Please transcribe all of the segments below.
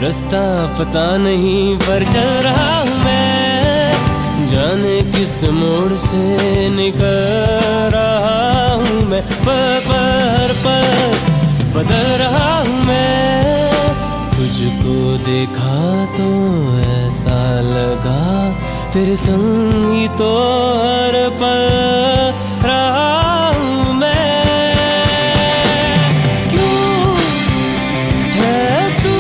रास्ता पता नहीं पर चल रहा हूँ मैं, जाने किस मोड़ से निकल रहा हूँ मैं। हर पल बदल रहा हूँ मैं, तुझको देखा तो ऐसा लगा तेरे संग ही तो हर पल रहा हूँ मैं। क्यों है तू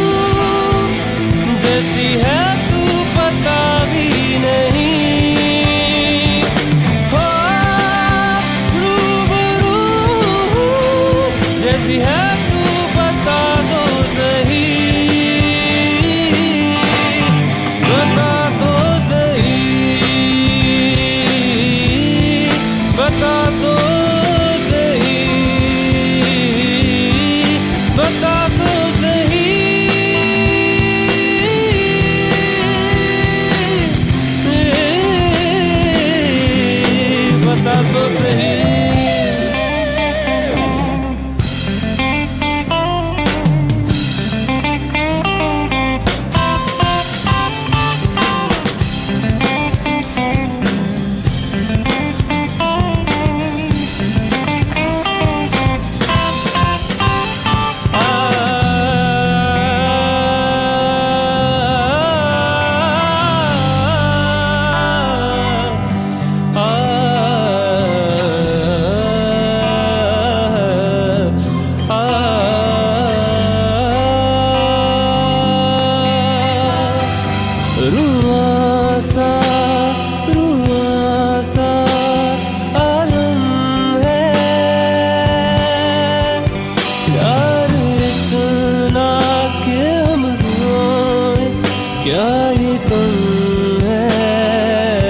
जैसी है तू पता भी नहीं, हो रूबरू जैसी है तू बता दो सही, बता दो सही, बता दो सही, बता दो सही, बता दो सही। रुआसा रुआसा आलम है, प्यार इतना कि हम रोए, क्या ये कम है।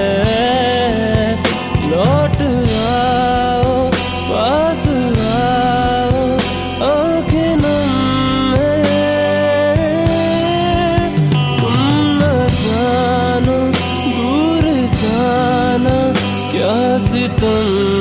लौट आओ पास आओ, आँखें नम है, तुम न जानो दूर जाना क्या सितम